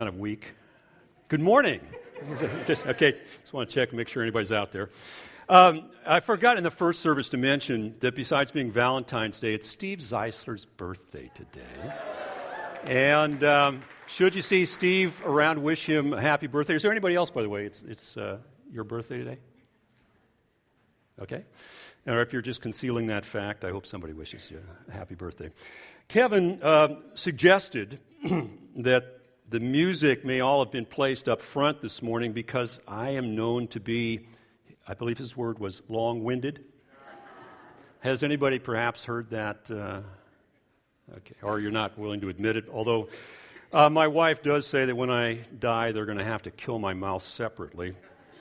Kind of weak. Good morning. Just want to check and make sure anybody's out there. I forgot in the first service to mention that besides being Valentine's Day, it's Steve Zeisler's birthday today. And should you see Steve around, wish him a happy birthday. Is there anybody else, by the way? It's your birthday today? Okay. Or if you're just concealing that fact, I hope somebody wishes you a happy birthday. Kevin suggested that the music may all have been placed up front this morning because I am known to be, I believe his word was long-winded. Has anybody perhaps heard that? Okay, or you're not willing to admit it. Although my wife does say that when I die, they're going to have to kill my mouth separately.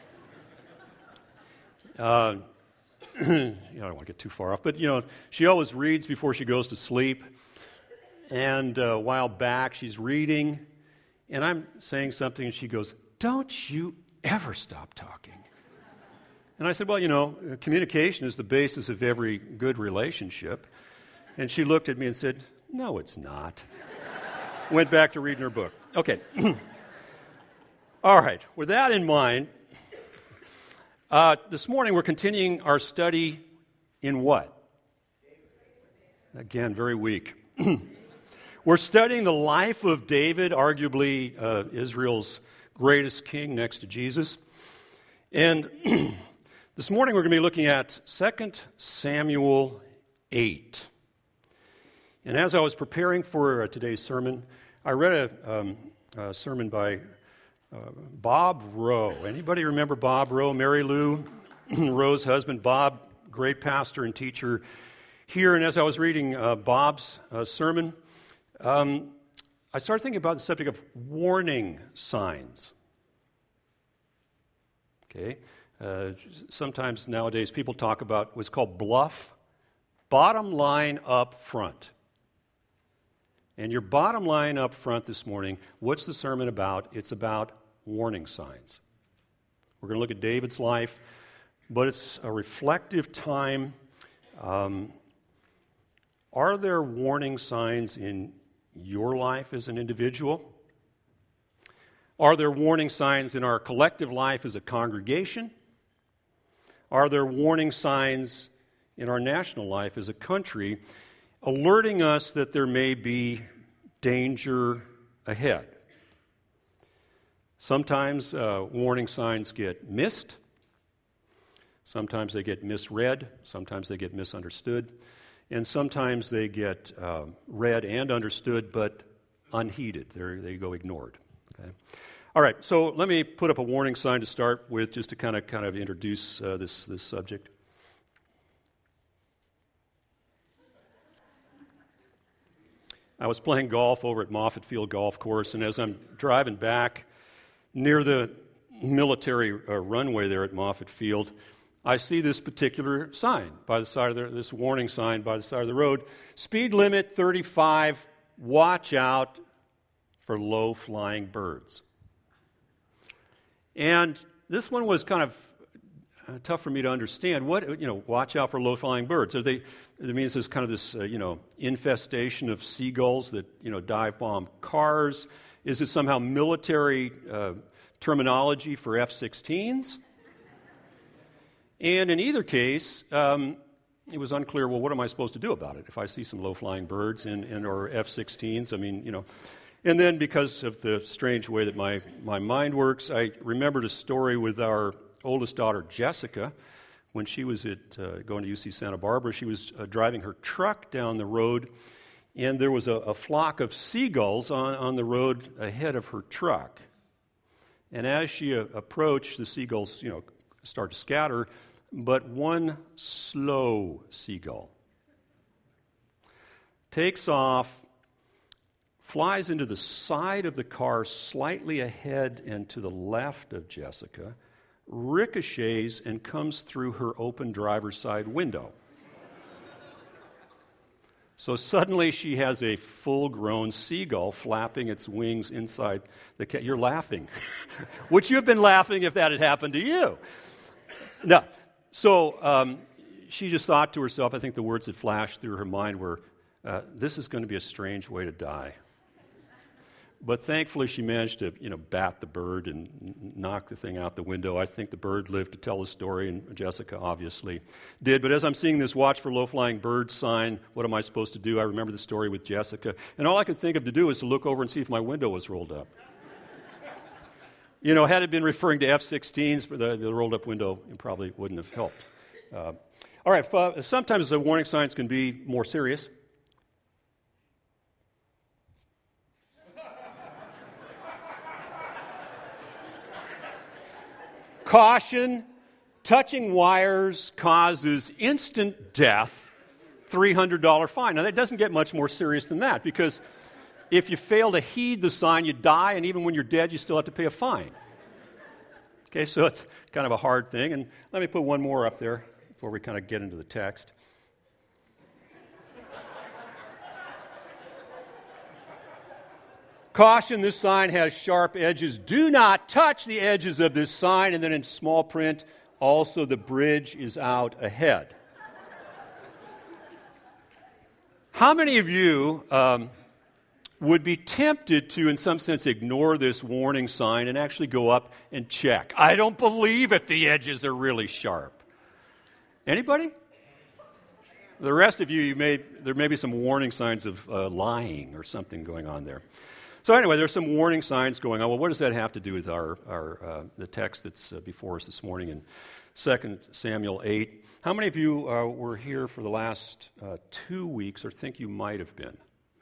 I don't want to get too far off, but she always reads before she goes to sleep. And a while back, she's reading, and I'm saying something, and she goes, "Don't you ever stop talking." And I said, well, communication is the basis of every good relationship. And she looked at me and said, "No, it's not." Went back to reading her book. Okay. All right. With that in mind, this morning we're continuing our study in what? Again, very weak. We're studying the life of David, arguably Israel's greatest king next to Jesus. And this morning we're going to be looking at 2 Samuel 8. And as I was preparing for today's sermon, I read a sermon by Bob Rowe. Anybody remember Bob Rowe? Mary Lou Rowe's husband, Bob, great pastor and teacher here. And as I was reading Bob's sermon, I started thinking about the subject of warning signs. Okay, sometimes nowadays people talk about what's called bluff, bottom line up front. And your bottom line up front this morning, what's the sermon about? It's about warning signs. We're going to look at David's life, but it's a reflective time. Are there warning signs in your life as an individual? Are there warning signs in our collective life as a congregation? Are there warning signs in our national life as a country alerting us that there may be danger ahead? Sometimes warning signs get missed. Sometimes they get misread. Sometimes they get misunderstood. And sometimes they get read and understood, but unheeded. They go ignored. Okay? All right, so let me put up a warning sign to start with, just to kind of introduce this subject. I was playing golf over at Moffett Field Golf Course, and as I'm driving back near the military runway there at Moffett Field, I see this particular sign by the side of this warning sign by the side of the road. Speed limit 35, watch out for low-flying birds. And this one was kind of tough for me to understand. Watch out for low-flying birds. It means there's kind of this, infestation of seagulls that, dive bomb cars. Is it somehow military terminology for F-16s? And in either case, it was unclear, what am I supposed to do about it if I see some low-flying birds or F-16s? And then because of the strange way that my mind works, I remembered a story with our oldest daughter, Jessica. When she was going to UC Santa Barbara, she was driving her truck down the road, and there was a flock of seagulls on the road ahead of her truck. And as she approached, the seagulls, start to scatter, but one slow seagull takes off, flies into the side of the car slightly ahead and to the left of Jessica, ricochets and comes through her open driver's side window. So suddenly she has a full-grown seagull flapping its wings inside the car. You're laughing. Would you have been laughing if that had happened to you? No. So she just thought to herself, I think the words that flashed through her mind were, this is going to be a strange way to die. But thankfully, she managed to, bat the bird and knock the thing out the window. I think the bird lived to tell the story, and Jessica obviously did. But as I'm seeing this watch for low-flying birds sign, what am I supposed to do? I remember the story with Jessica. And all I could think of to do was to look over and see if my window was rolled up. Had it been referring to F-16s, the rolled-up window, it probably wouldn't have helped. All right, sometimes the warning signs can be more serious. Caution, touching wires causes instant death, $300 fine. Now, that doesn't get much more serious than that, because if you fail to heed the sign, you die, and even when you're dead, you still have to pay a fine. Okay, so it's kind of a hard thing. And let me put one more up there before we kind of get into the text. Caution, this sign has sharp edges. Do not touch the edges of this sign. And then in small print, also the bridge is out ahead. How many of you would be tempted to, in some sense, ignore this warning sign and actually go up and check? I don't believe if the edges are really sharp. Anybody? The rest of you, there may be some warning signs of lying or something going on there. So anyway, there's some warning signs going on. Well, what does that have to do with the text that's before us this morning in 2 Samuel 8? How many of you were here for the last 2 weeks or think you might have been?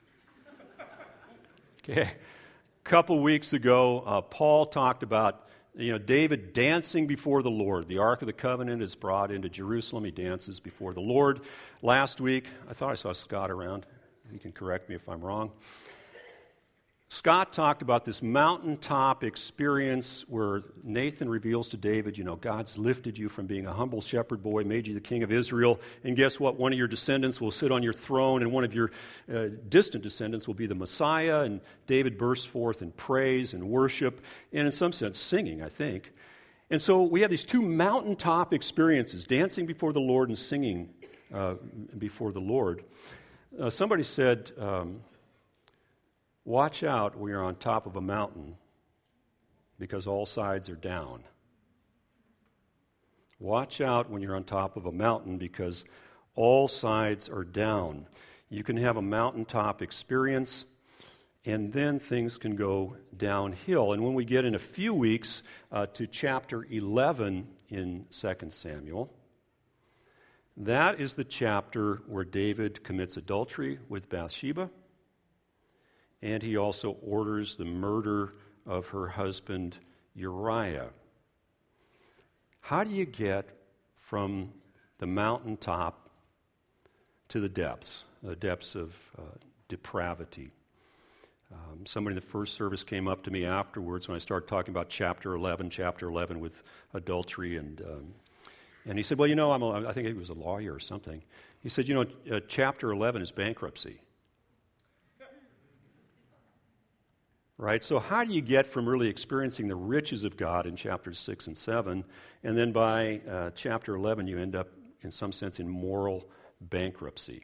Okay, a couple weeks ago, Paul talked about David dancing before the Lord. The Ark of the Covenant is brought into Jerusalem. He dances before the Lord. Last week, I thought I saw Scott around. He can correct me if I'm wrong. Scott talked about this mountaintop experience where Nathan reveals to David, God's lifted you from being a humble shepherd boy, made you the king of Israel, and guess what? One of your descendants will sit on your throne, and one of your distant descendants will be the Messiah, and David bursts forth in praise and worship, and in some sense, singing, I think. And so we have these two mountaintop experiences, dancing before the Lord and singing before the Lord. Somebody said, watch out when you're on top of a mountain because all sides are down. Watch out when you're on top of a mountain because all sides are down. You can have a mountaintop experience and then things can go downhill. And when we get in a few weeks to chapter 11 in 2 Samuel, that is the chapter where David commits adultery with Bathsheba. And he also orders the murder of her husband, Uriah. How do you get from the mountaintop to the depths of depravity? Somebody in the first service came up to me afterwards when I started talking about chapter 11 with adultery, and he said, well, I think he was a lawyer or something. He said, chapter 11 is bankruptcy. Right? So how do you get from really experiencing the riches of God in chapters 6 and 7, and then by chapter 11 you end up, in some sense, in moral bankruptcy?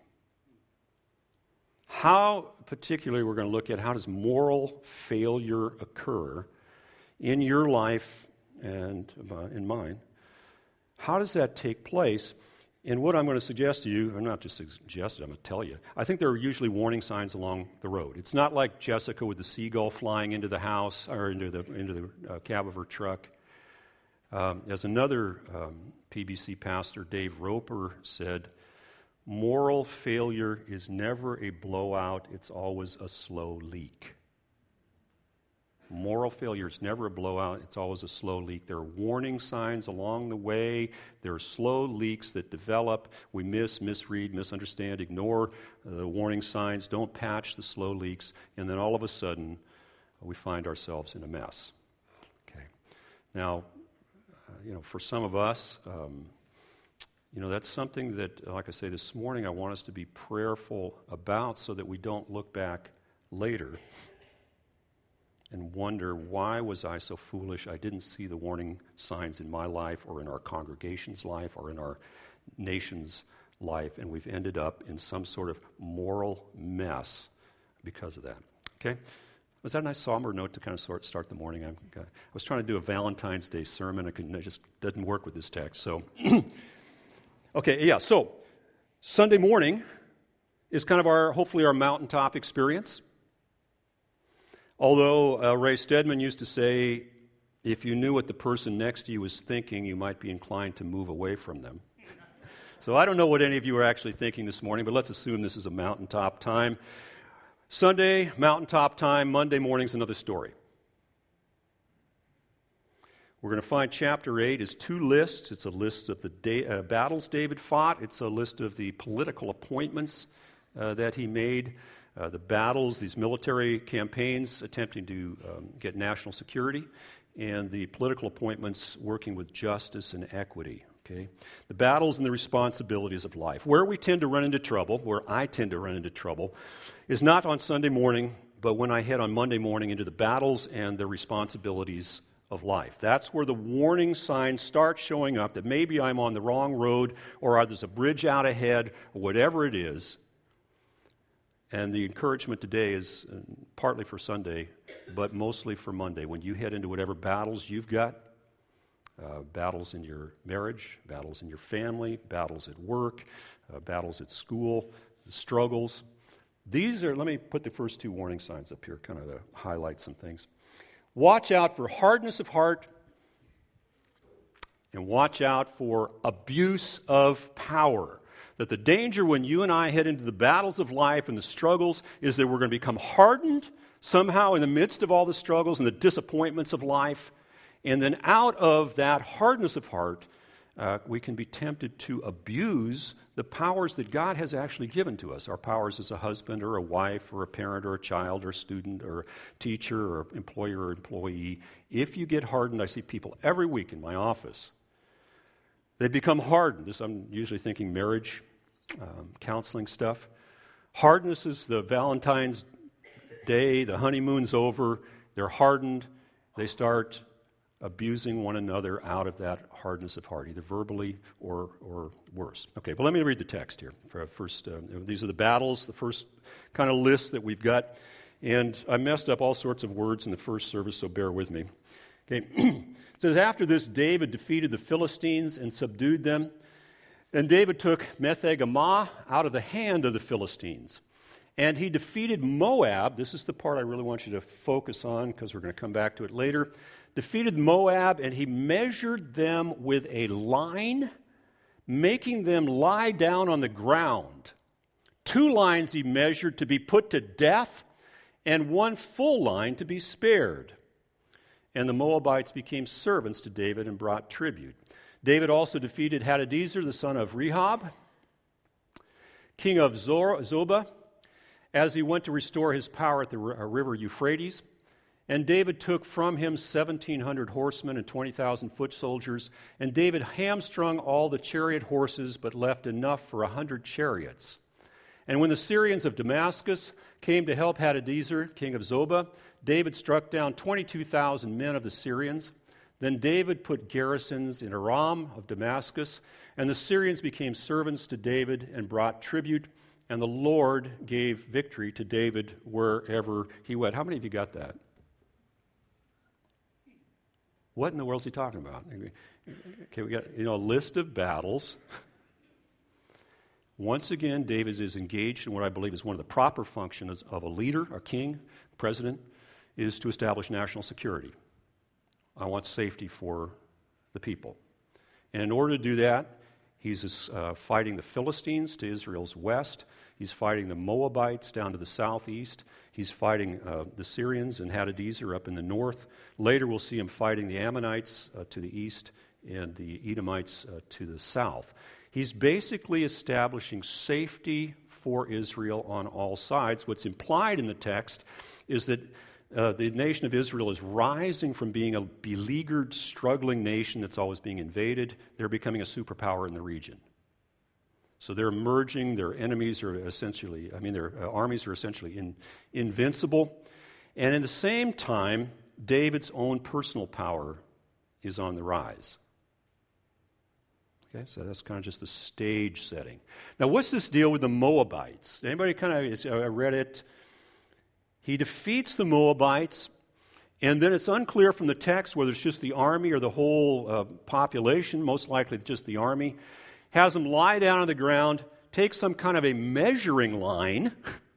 How, particularly, we're going to look at how does moral failure occur in your life and in mine. How does that take place? And what I'm going to suggest to you, I'm not just suggest it, I'm going to tell you, I think there are usually warning signs along the road. It's not like Jessica with the seagull flying into the house or into the cab of her truck. As another PBC pastor, Dave Roper, said, moral failure is never a blowout, it's always a slow leak. Moral failure is never a blowout. It's always a slow leak. There are warning signs along the way. There are slow leaks that develop. We misread, misunderstand, ignore the warning signs, don't patch the slow leaks, and then all of a sudden we find ourselves in a mess. Okay. Now, for some of us, that's something that, like I say this morning, I want us to be prayerful about so that we don't look back later and wonder, why was I so foolish? I didn't see the warning signs in my life or in our congregation's life or in our nation's life, and we've ended up in some sort of moral mess because of that. Okay? Was that a nice somber note to kind of start the morning? I was trying to do a Valentine's Day sermon. It just doesn't work with this text. So, okay, yeah. So, Sunday morning is kind of hopefully our mountaintop experience. Although Ray Stedman used to say, if you knew what the person next to you was thinking, you might be inclined to move away from them. So I don't know what any of you are actually thinking this morning, but let's assume this is a mountaintop time. Sunday, mountaintop time. Monday morning's another story. We're going to find chapter 8 is two lists. It's a list of the battles David fought. It's a list of the political appointments that he made, the battles, these military campaigns attempting to get national security, and the political appointments working with justice and equity. Okay? The battles and the responsibilities of life. Where we tend to run into trouble, where I tend to run into trouble, is not on Sunday morning, but when I head on Monday morning into the battles and the responsibilities of life. That's where the warning signs start showing up that maybe I'm on the wrong road, or there's a bridge out ahead, or whatever it is. And the encouragement today is partly for Sunday, but mostly for Monday. When you head into whatever battles you've got, battles in your marriage, battles in your family, battles at work, battles at school, struggles. Let me put the first two warning signs up here, kind of to highlight some things. Watch out for hardness of heart, and watch out for abuse of power. That the danger when you and I head into the battles of life and the struggles is that we're going to become hardened somehow in the midst of all the struggles and the disappointments of life. And then out of that hardness of heart, we can be tempted to abuse the powers that God has actually given to us. Our powers as a husband or a wife or a parent or a child or a student or a teacher or employer or employee. If you get hardened, I see people every week in my office. They become hardened. I'm usually thinking marriage, counseling stuff. Hardness is the Valentine's Day, the honeymoon's over. They're hardened. They start abusing one another out of that hardness of heart, either verbally or worse. Okay, but let me read the text here. First, these are the battles, the first kind of list that we've got. And I messed up all sorts of words in the first service, so bear with me. Okay, it says, after this, David defeated the Philistines and subdued them. Then David took Meth-Agamah out of the hand of the Philistines. And he defeated Moab. This is the part I really want you to focus on because we're going to come back to it later. Defeated Moab, and he measured them with a line, making them lie down on the ground. 2 lines he measured to be put to death, and 1 full line to be spared. And the Moabites became servants to David and brought tribute. David also defeated Hadadezer, the son of Rehob, king of Zobah, as he went to restore his power at the river Euphrates. And David took from him 1,700 horsemen and 20,000 foot soldiers. And David hamstrung all the chariot horses, but left enough for 100 chariots. And when the Syrians of Damascus came to help Hadadezer, king of Zobah, David struck down 22,000 men of the Syrians. Then David put garrisons in Aram of Damascus, and the Syrians became servants to David and brought tribute, and the Lord gave victory to David wherever he went. How many of you got that? What in the world is he talking about? Okay, we got a list of battles. Once again, David is engaged in what I believe is one of the proper functions of a leader, a king, president, is to establish national security. I want safety for the people. And in order to do that, he's fighting the Philistines to Israel's west. He's fighting the Moabites down to the southeast. He's fighting the Syrians and Hadadezer up in the north. Later we'll see him fighting the Ammonites to the east and the Edomites to the south. He's basically establishing safety for Israel on all sides. What's implied in the text is that the nation of Israel is rising from being a beleaguered, struggling nation that's always being invaded. They're becoming a superpower in the region. So they're emerging. Their enemies are essentially, their armies are essentially invincible. And at the same time, David's own personal power is on the rise. Okay, so that's kind of just the stage setting. Now, what's this deal with the Moabites? Anybody kind of read it? He defeats the Moabites, and then it's unclear from the text whether it's just the army or the whole population, most likely just the army, has them lie down on the ground, take some kind of a measuring line,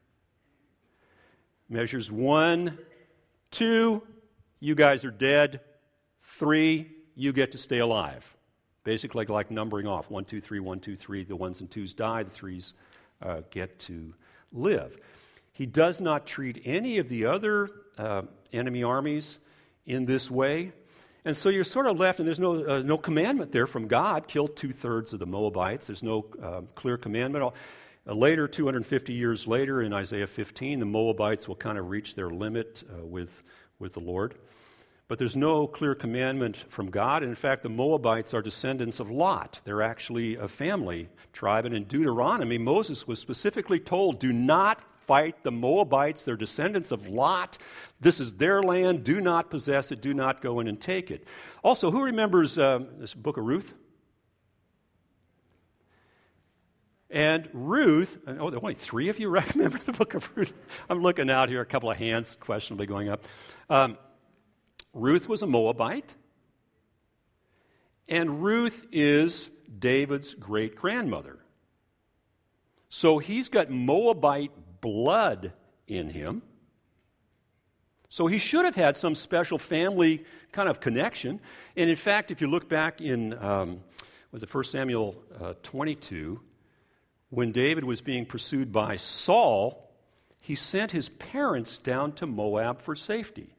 measures 1, 2, you guys are dead, 3, you get to stay alive. Basically like numbering off, 1, 2, 3, 1, 2, 3, the 1s and 2s die, the 3s get to live. He does not treat any of the other enemy armies in this way. And so you're sort of left, and there's no commandment there from God, kill 2/3 of the Moabites. There's no clear commandment. Later, 250 years later, in Isaiah 15, the Moabites will kind of reach their limit with the Lord. But there's no clear commandment from God. And in fact, the Moabites are descendants of Lot. They're actually a family tribe. And in Deuteronomy, Moses was specifically told, do not fight the Moabites. They're descendants of Lot. This is their land. Do not possess it. Do not go in and take it. Also, who remembers this book of Ruth? And Ruth, there are only 3 of you remember the book of Ruth. I'm looking out here, a couple of hands questionably going up. Ruth was a Moabite, and Ruth is David's great-grandmother. So he's got Moabite blood in him. So he should have had some special family kind of connection. And in fact, if you look back in, 1 Samuel 22, when David was being pursued by Saul, he sent his parents down to Moab for safety.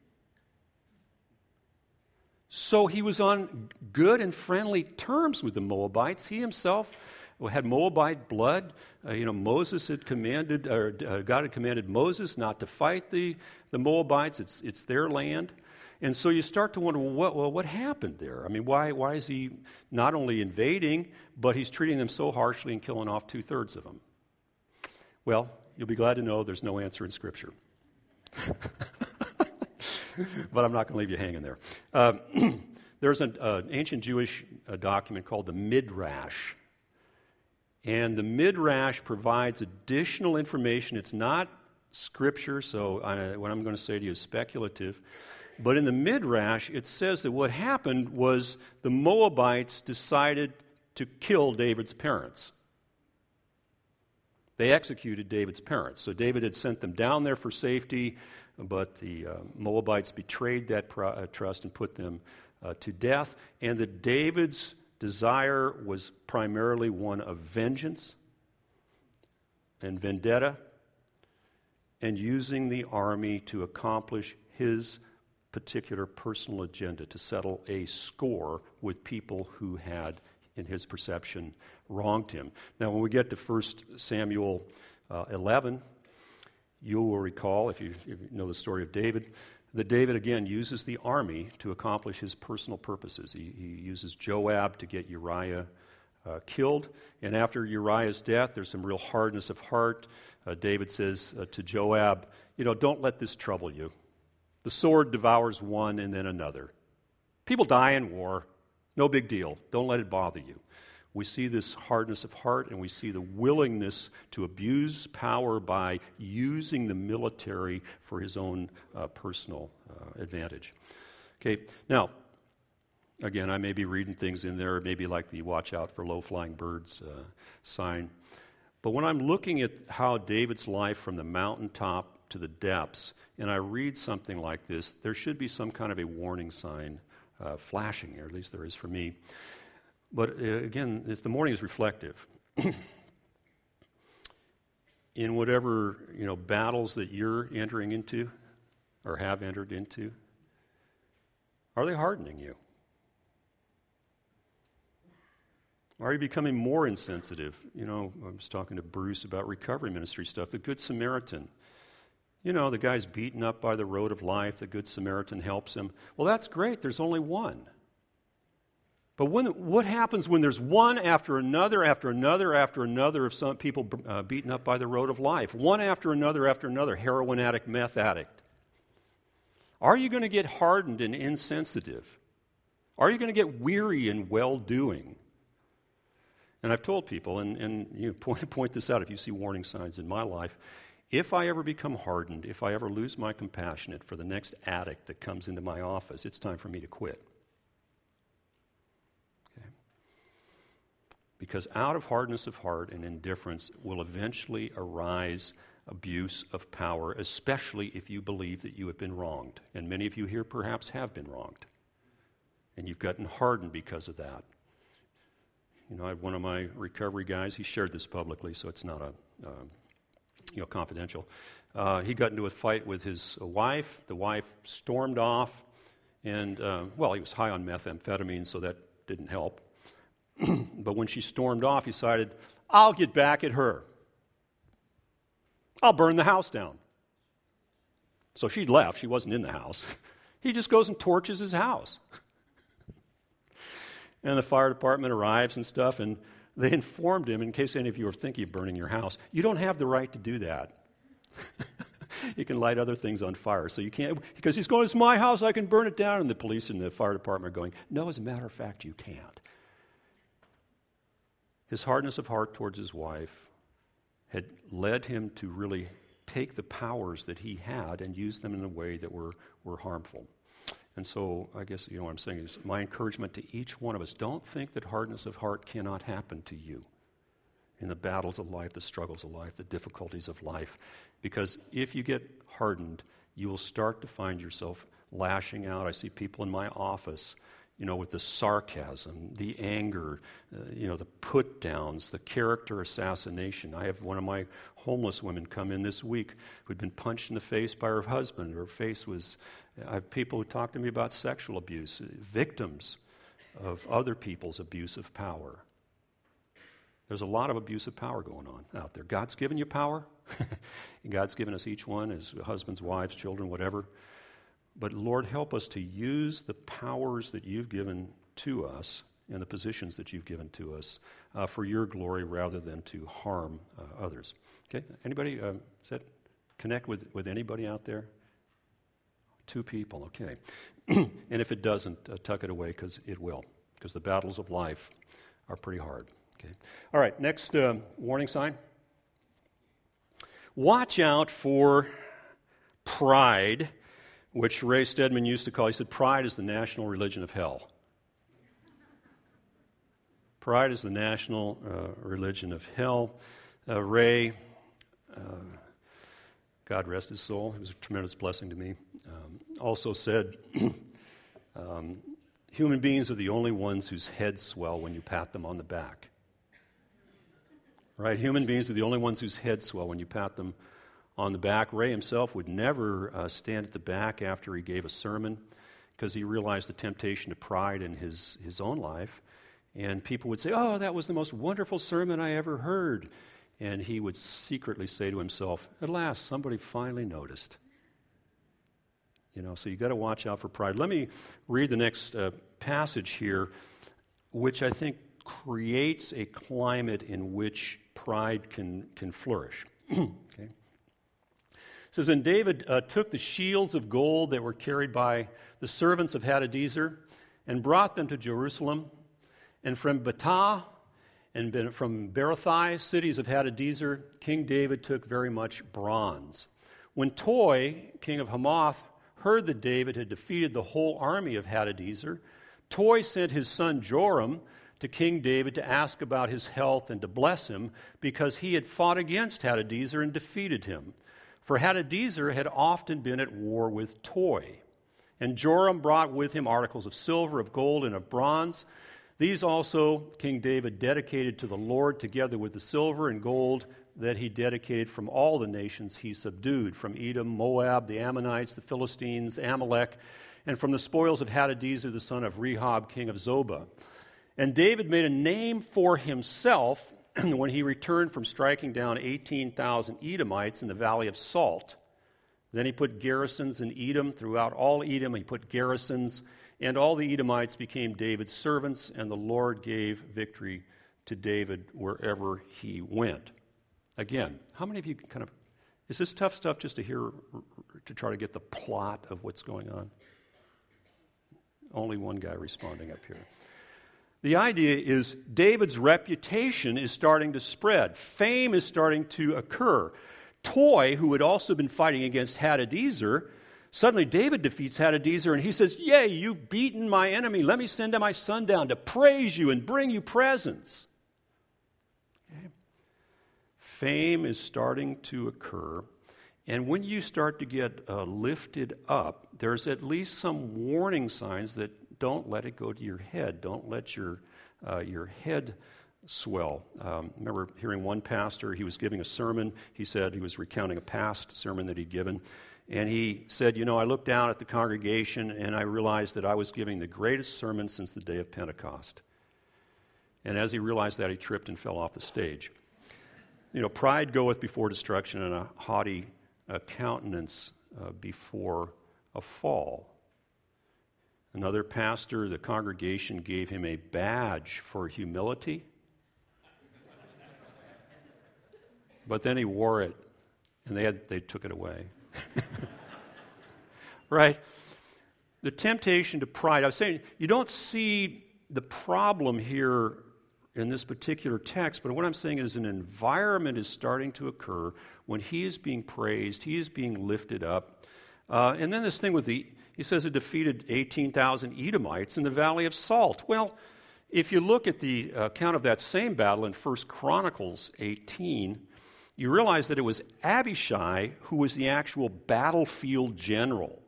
So he was on good and friendly terms with the Moabites. He himself had Moabite blood. Moses had commanded, or God had commanded Moses not to fight the Moabites. It's their land. And so you start to wonder, what happened there? I mean, why is he not only invading, but he's treating them so harshly and killing off 2/3 of them? Well, you'll be glad to know there's no answer in Scripture. But I'm not going to leave you hanging there. There's an ancient Jewish document called the Midrash. And the Midrash provides additional information. It's not Scripture, so what I'm going to say to you is speculative. But in the Midrash, it says that what happened was the Moabites decided to kill David's parents. They executed David's parents. So David had sent them down there for safety, but the Moabites betrayed that trust and put them to death. And that David's desire was primarily one of vengeance and vendetta and using the army to accomplish his particular personal agenda, to settle a score with people who had, in his perception, wronged him. Now, when we get to 1 Samuel 11, you will recall, if you know the story of David, that David, again, uses the army to accomplish his personal purposes. He uses Joab to get Uriah killed. And after Uriah's death, there's some real hardness of heart. David says to Joab, don't let this trouble you. The sword devours one and then another. People die in war. No big deal. Don't let it bother you. We see this hardness of heart, and we see the willingness to abuse power by using the military for his own personal advantage. Okay, now, again, I may be reading things in there, maybe like the watch out for low-flying birds sign. But when I'm looking at how David's life from the mountaintop to the depths, and I read something like this, there should be some kind of a warning sign flashing here, at least there is for me. But again, the morning is reflective. In whatever battles that you're entering into or have entered into, are they hardening you? Are you becoming more insensitive? I was talking to Bruce about recovery ministry stuff. The Good Samaritan. The guy's beaten up by the road of life. The Good Samaritan helps him. Well, that's great. There's only one. But what happens when there's one after another of some people beaten up by the road of life? One after another, heroin addict, meth addict. Are you going to get hardened and insensitive? Are you going to get weary in well-doing? And I've told people, and you point this out if you see warning signs in my life, if I ever become hardened, if I ever lose my compassion for the next addict that comes into my office, it's time for me to quit. Okay? Because out of hardness of heart and indifference will eventually arise abuse of power, especially if you believe that you have been wronged. And many of you here perhaps have been wronged. And you've gotten hardened because of that. You know, I had one of my recovery guys, he shared this publicly, so it's not confidential. He got into a fight with his wife. The wife stormed off, and, he was high on methamphetamine, so that didn't help. But when she stormed off, he decided, I'll get back at her. I'll burn the house down. So she'd left. She wasn't in the house. He just goes and torches his house. And the fire department arrives and stuff, and they informed him, in case any of you are thinking of burning your house, you don't have the right to do that. You can light other things on fire, so you can't, because he's going, it's my house, I can burn it down. And the police and the fire department are going, no, as a matter of fact, you can't. His hardness of heart towards his wife had led him to really take the powers that he had and use them in a way that were harmful. And so I guess, what I'm saying is my encouragement to each one of us, don't think that hardness of heart cannot happen to you in the battles of life, the struggles of life, the difficulties of life. Because if you get hardened, you will start to find yourself lashing out. I see people in my office, with the sarcasm, the anger, the put-downs, the character assassination. I have one of my homeless women come in this week who'd been punched in the face by her husband. Her face was... I have people who talk to me about sexual abuse, victims of other people's abuse of power. There's a lot of abuse of power going on out there. God's given you power. God's given us each one as husbands, wives, children, whatever. But Lord, help us to use the powers that you've given to us and the positions that you've given to us for your glory rather than to harm others. Okay, anybody, does that connect with anybody out there? 2 people, okay. And if it doesn't, tuck it away, because it will. Because the battles of life are pretty hard. Okay. All right, next warning sign. Watch out for pride, which Ray Stedman used to call, he said, pride is the national religion of hell. Pride is the national religion of hell. Ray, God rest his soul, he was a tremendous blessing to me, also said, human beings are the only ones whose heads swell when you pat them on the back. Right? Human beings are the only ones whose heads swell when you pat them on the back. Ray himself would never stand at the back after he gave a sermon because he realized the temptation to pride in his own life. And people would say, oh, that was the most wonderful sermon I ever heard. And he would secretly say to himself, at last, somebody finally noticed. So you've got to watch out for pride. Let me read the next passage here, which I think creates a climate in which pride can flourish. Okay. It says, and David took the shields of gold that were carried by the servants of Hadadezer and brought them to Jerusalem. And from Betah and from Berothai, cities of Hadadezer, King David took very much bronze. When Toi, king of Hamath, heard that David had defeated the whole army of Hadadezer, Toi sent his son Joram to King David to ask about his health and to bless him, because he had fought against Hadadezer and defeated him. For Hadadezer had often been at war with Toi. And Joram brought with him articles of silver, of gold, and of bronze. These also King David dedicated to the Lord, together with the silver and gold that he dedicated from all the nations he subdued, from Edom, Moab, the Ammonites, the Philistines, Amalek, and from the spoils of Hadadezer, the son of Rehob, king of Zobah. And David made a name for himself when he returned from striking down 18,000 Edomites in the valley of Salt. Then he put garrisons in Edom. Throughout all Edom he put garrisons, and all the Edomites became David's servants, and the Lord gave victory to David wherever he went. Again, how many of you is this tough stuff just to hear, to try to get the plot of what's going on? Only one guy responding up here. The idea is David's reputation is starting to spread. Fame is starting to occur. Toi, who had also been fighting against Hadadezer, suddenly David defeats Hadadezer, and he says, "Yay, you've beaten my enemy. Let me send my son down to praise you and bring you presents." Okay. Fame is starting to occur, and when you start to get lifted up, there's at least some warning signs that don't let it go to your head. Don't let your head swell. Remember hearing one pastor, he was giving a sermon. He said he was recounting a past sermon that he'd given. And he said, I looked down at the congregation and I realized that I was giving the greatest sermon since the day of Pentecost. And as he realized that, he tripped and fell off the stage. Pride goeth before destruction, and a haughty countenance before a fall. Another pastor, the congregation gave him a badge for humility. But then he wore it, and they took it away. Right? The temptation to pride. I was saying, you don't see the problem here in this particular text, but what I'm saying is an environment is starting to occur when he is being praised, he is being lifted up. And then this thing with he says it defeated 18,000 Edomites in the Valley of Salt. Well, if you look at the account of that same battle in 1 Chronicles 18, you realize that it was Abishai who was the actual battlefield general.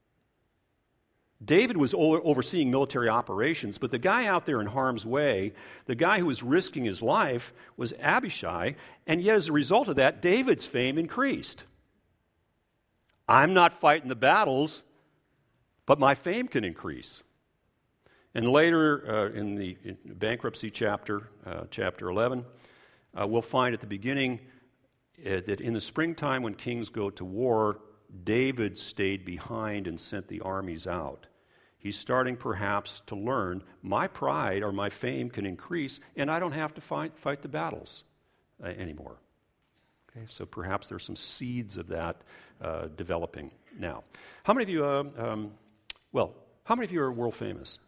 David was overseeing military operations, but the guy out there in harm's way, the guy who was risking his life, was Abishai, and yet as a result of that, David's fame increased. I'm not fighting the battles, but my fame can increase. And later in the bankruptcy chapter 11, we'll find at the beginning that in the springtime when kings go to war, David stayed behind and sent the armies out. He's starting perhaps to learn my pride or my fame can increase and I don't have to fight the battles anymore. Okay, so perhaps there's some seeds of that developing now. How many of you, how many of you are world famous?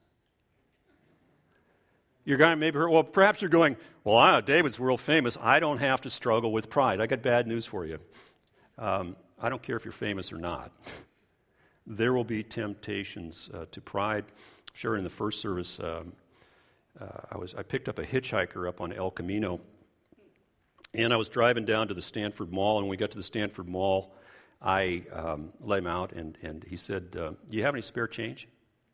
You're going to maybe, perhaps you're going, David's world famous. I don't have to struggle with pride. I got bad news for you. I don't care if you're famous or not. There will be temptations to pride. Sure, in the first service, I picked up a hitchhiker up on El Camino, and I was driving down to the Stanford Mall, and when we got to the Stanford Mall, I let him out, and he said, "Do you have any spare change?"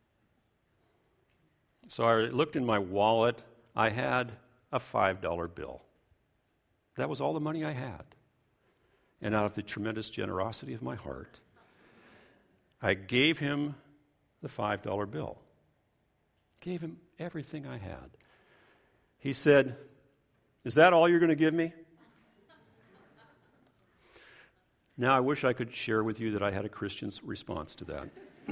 So I looked in my wallet. I had a $5 bill. That was all the money I had. And out of the tremendous generosity of my heart, I gave him the $5 bill. Gave him everything I had. He said, "Is that all you're going to give me?" Now, I wish I could share with you that I had a Christian's response to that.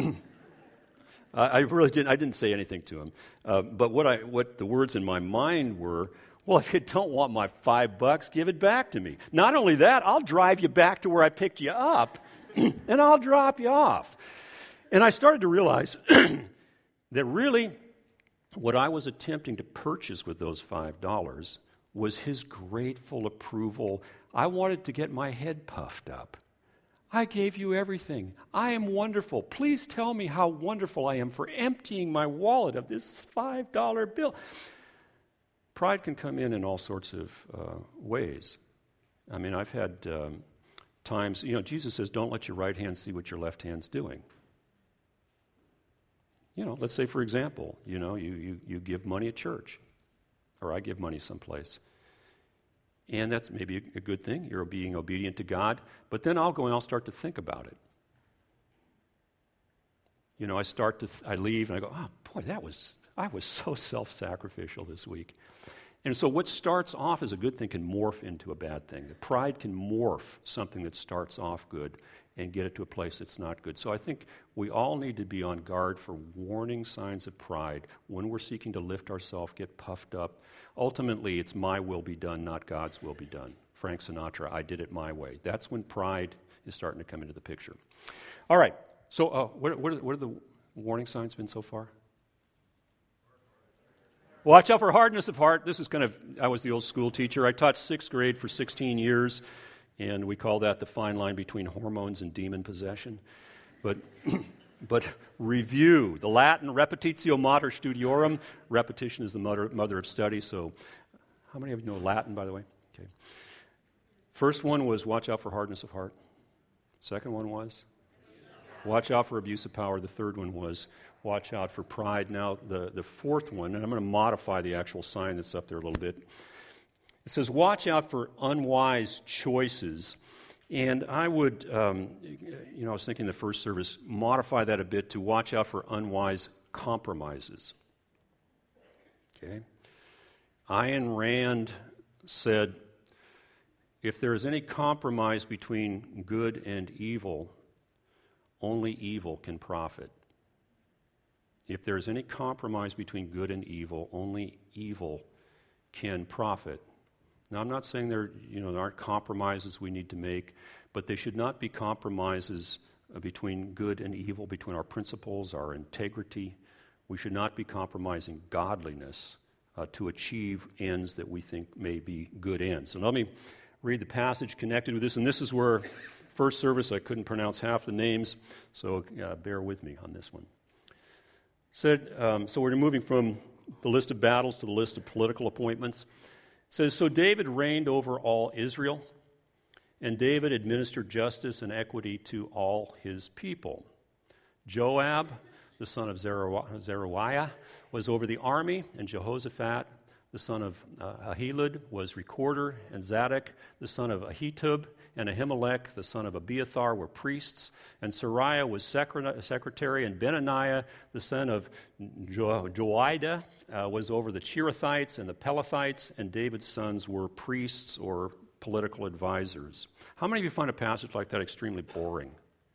I really didn't. I didn't say anything to him. But what the words in my mind were, well, if you don't want my $5, give it back to me. Not only that, I'll drive you back to where I picked you up, and I'll drop you off. And I started to realize that really what I was attempting to purchase with those $5 was his grateful approval. I wanted to get my head puffed up. I gave you everything. I am wonderful. Please tell me how wonderful I am for emptying my wallet of this $5 bill. Pride can come in all sorts of ways. I mean, I've had times, Jesus says, don't let your right hand see what your left hand's doing. Let's say, for example, you give money at church, or I give money someplace. And that's maybe a good thing. You're being obedient to God. But then I'll go and I'll start to think about it. I leave and I go, oh boy, I was so self-sacrificial this week. And so what starts off as a good thing can morph into a bad thing. The pride can morph something that starts off good and get it to a place that's not good. So I think we all need to be on guard for warning signs of pride when we're seeking to lift ourselves, get puffed up. Ultimately, it's my will be done, not God's will be done. Frank Sinatra, I did it my way. That's when pride is starting to come into the picture. All right, so what are the warning signs been so far? Watch out for hardness of heart. This is I was the old school teacher. I taught 6th grade for 16 years. and we call that the fine line between hormones and demon possession. But review, the Latin repetitio mater studiorum. Repetition is the mother of study. So how many of you know Latin, by the way? Okay. First one was watch out for hardness of heart. Second one was watch out for abuse of power. The third one was watch out for pride. Now, the fourth one, and I'm going to modify the actual sign that's up there a little bit. It says, watch out for unwise choices. And I would, I was thinking in the first service, modify that a bit to watch out for unwise compromises. Okay? Ayn Rand said, if there is any compromise between good and evil, only evil can profit. If there is any compromise between good and evil, only evil can profit. Now, I'm not saying there aren't compromises we need to make, but they should not be compromises between good and evil, between our principles, our integrity. We should not be compromising godliness to achieve ends that we think may be good ends. So let me read the passage connected with this, and this is where first service I couldn't pronounce half the names, so bear with me on this one. So we're moving from the list of battles to the list of political appointments. It says, so David reigned over all Israel, and David administered justice and equity to all his people. Joab, the son of Zeruiah, was over the army, and Jehoshaphat, the son of Ahilud, was recorder, and Zadok, the son of Ahitub, and Ahimelech, the son of Abiathar, were priests, and Sariah was secretary, and Benaniah, the son of Joiada, was over the Cherethites and the Pelethites, and David's sons were priests or political advisors. How many of you find a passage like that extremely boring?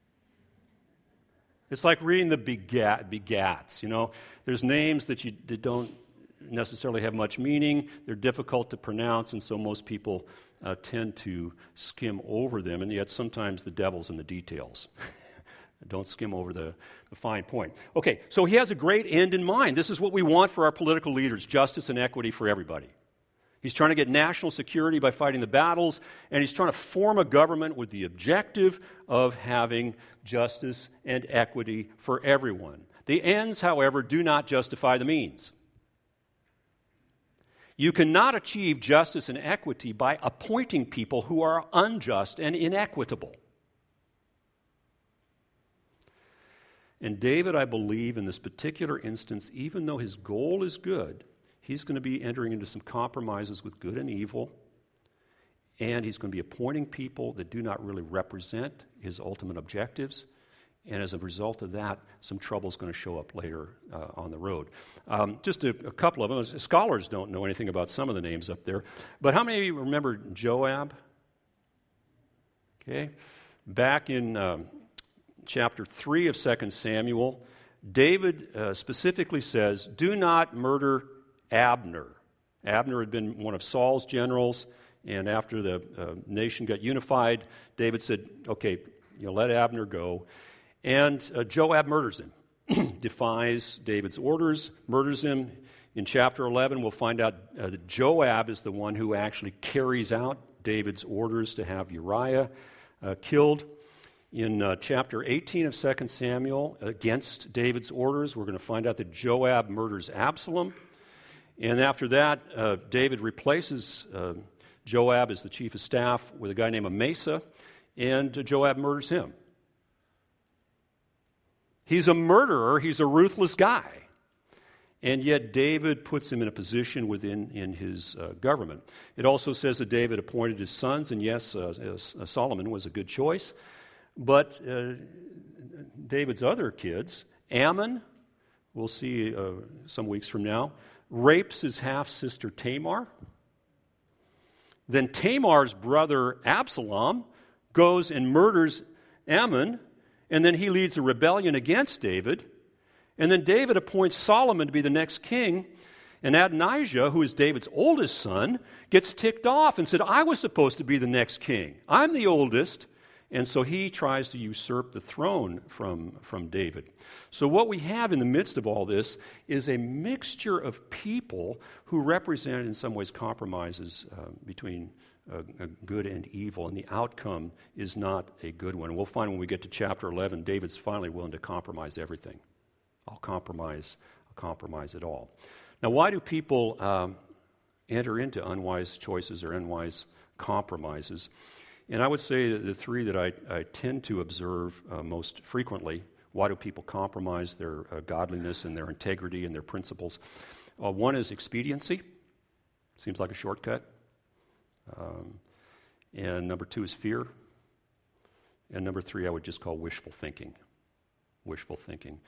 It's like reading the begats, There's names that don't necessarily have much meaning. They're difficult to pronounce, and so most people tend to skim over them, and yet sometimes the devil's in the details. Don't skim over the fine point. Okay, so he has a great end in mind. This is what we want for our political leaders, justice and equity for everybody. He's trying to get national security by fighting the battles, and he's trying to form a government with the objective of having justice and equity for everyone. The ends, however, do not justify the means. You cannot achieve justice and equity by appointing people who are unjust and inequitable. And David, I believe, in this particular instance, even though his goal is good, he's going to be entering into some compromises with good and evil, and he's going to be appointing people that do not really represent his ultimate objectives. And as a result of that, some trouble is going to show up later on the road. Just a couple of them. Scholars don't know anything about some of the names up there. But how many of you remember Joab? Okay. Back in chapter 3 of 2 Samuel, David specifically says, do not murder Abner. Abner had been one of Saul's generals, and after the nation got unified, David said, okay, let Abner go. And Joab murders him, defies David's orders, murders him. In chapter 11, we'll find out that Joab is the one who actually carries out David's orders to have Uriah killed. In chapter 18 of 2 Samuel, against David's orders, we're going to find out that Joab murders Absalom. And after that, David replaces Joab as the chief of staff with a guy named Amasa, and Joab murders him. He's a murderer. He's a ruthless guy. And yet David puts him in a position within his government. It also says that David appointed his sons, and yes, Solomon was a good choice. But David's other kids, Ammon, we'll see some weeks from now, rapes his half-sister Tamar. Then Tamar's brother Absalom goes and murders Ammon, and then he leads a rebellion against David. And then David appoints Solomon to be the next king. And Adonijah, who is David's oldest son, gets ticked off and said, I was supposed to be the next king. I'm the oldest. And so he tries to usurp the throne from David. So what we have in the midst of all this is a mixture of people who represent, in some ways, compromises between good and evil, and the outcome is not a good one. We'll find when we get to chapter 11, David's finally willing to compromise everything. I'll compromise it all. Now, why do people enter into unwise choices or unwise compromises? And I would say that the three that I tend to observe most frequently. Why do people compromise their godliness and their integrity and their principles? One is expediency. Seems like a shortcut. And number two is fear. And number three, I would just call wishful thinking. Wishful thinking.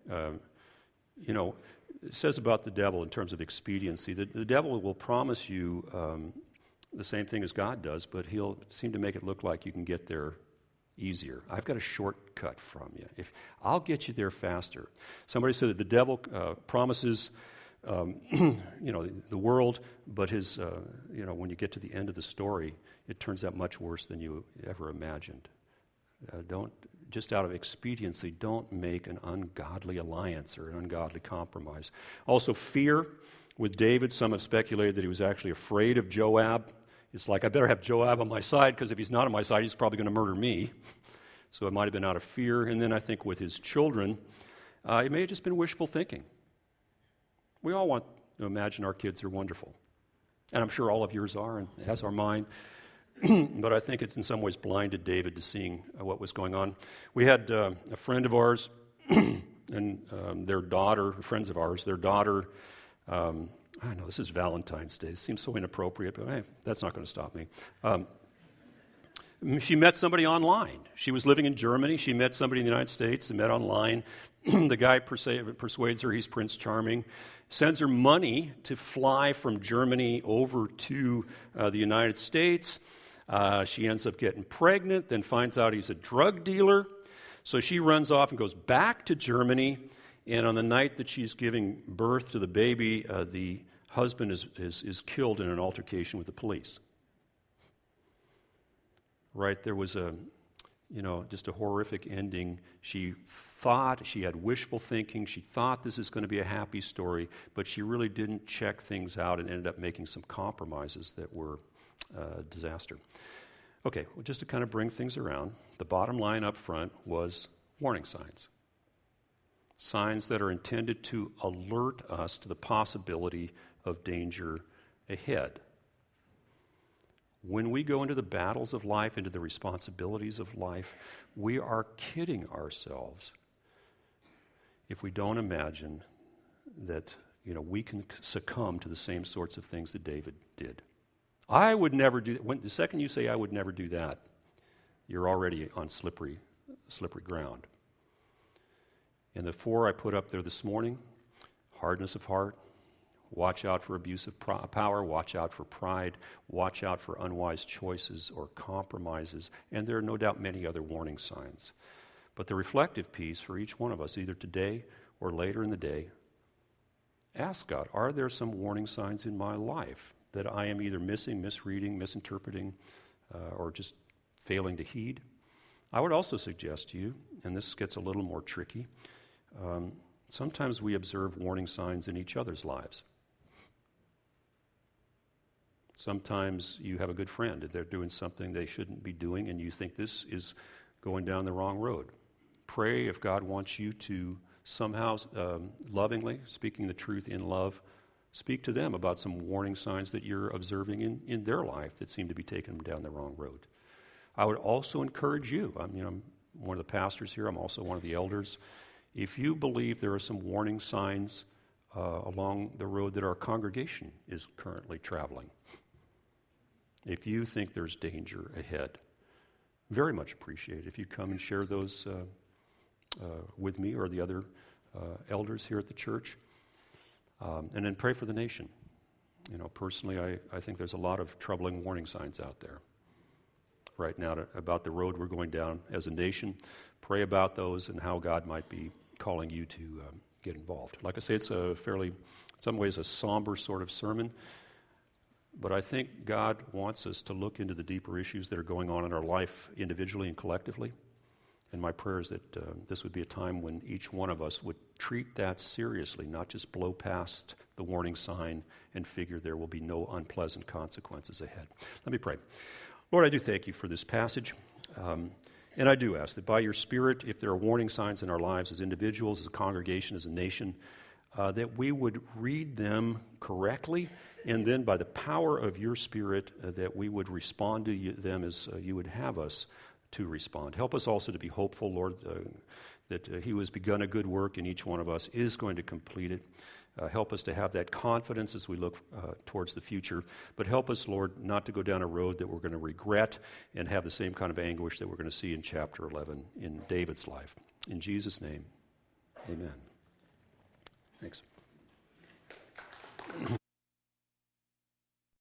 It says about the devil in terms of expediency, the devil will promise you the same thing as God does, but he'll seem to make it look like you can get there easier. I've got a shortcut from you. I'll get you there faster. Somebody said that the devil promises, the world, but his, when you get to the end of the story, it turns out much worse than you ever imagined. Just out of expediency, don't make an ungodly alliance or an ungodly compromise. Also, fear. With David, some have speculated that he was actually afraid of Joab. It's like, I better have Joab on my side, because if he's not on my side, he's probably going to murder me. So it might have been out of fear. And then I think with his children, it may have just been wishful thinking. We all want to imagine our kids are wonderful. And I'm sure all of yours are, and as are mine. But I think it's in some ways blinded David to seeing what was going on. We had a friend of ours and their daughter, friends of ours, their daughter, I know this is Valentine's Day. It seems so inappropriate, but hey, that's not going to stop me. She met somebody online. She was living in Germany. She met somebody in the United States and met online. The guy persuades her he's Prince Charming, sends her money to fly from Germany over to the United States. She ends up getting pregnant, then finds out he's a drug dealer. So she runs off and goes back to Germany. And on the night that she's giving birth to the baby, the husband is killed in an altercation with the police. Right? There was just a horrific ending. She thought, she had wishful thinking, she thought this is going to be a happy story, but she really didn't check things out and ended up making some compromises that were a disaster. Okay, well, just to kind of bring things around, the bottom line up front was warning signs. Signs that are intended to alert us to the possibility of danger ahead. When we go into the battles of life, into the responsibilities of life, we are kidding ourselves if we don't imagine that we can succumb to the same sorts of things that David did. I would never do that. The second you say I would never do that, you're already on slippery ground. And the four I put up there this morning: hardness of heart, watch out for abuse of power, watch out for pride, watch out for unwise choices or compromises, and there are no doubt many other warning signs. But the reflective piece for each one of us, either today or later in the day, ask God, are there some warning signs in my life that I am either missing, misreading, misinterpreting, or just failing to heed? I would also suggest to you, and this gets a little more tricky, sometimes we observe warning signs in each other's lives. Sometimes you have a good friend and they're doing something they shouldn't be doing, and you think this is going down the wrong road. Pray if God wants you to somehow lovingly, speaking the truth in love, speak to them about some warning signs that you're observing in their life that seem to be taking them down the wrong road. I would also encourage you, I'm one of the pastors here, I'm also one of the elders. If you believe there are some warning signs along the road that our congregation is currently traveling, if you think there's danger ahead, very much appreciate it if you come and share those with me or the other elders here at the church. And then pray for the nation. Personally, I think there's a lot of troubling warning signs out there right now about the road we're going down as a nation. Pray about those and how God might be calling you to get involved. Like I say, it's a fairly, in some ways, a somber sort of sermon, but I think God wants us to look into the deeper issues that are going on in our life individually and collectively, And my prayer is that this would be a time when each one of us would treat that seriously, not just blow past the warning sign and figure there will be no unpleasant consequences ahead. Let me pray. Lord, I do thank you for this passage. And I do ask that by your Spirit, if there are warning signs in our lives as individuals, as a congregation, as a nation, that we would read them correctly, and then by the power of your Spirit, that we would respond to them as you would have us to respond. Help us also to be hopeful, Lord, that he who has begun a good work in each one of us is going to complete it. Help us to have that confidence as we look towards the future. But help us, Lord, not to go down a road that we're going to regret and have the same kind of anguish that we're going to see in chapter 11 in David's life. In Jesus' name, amen. Thanks.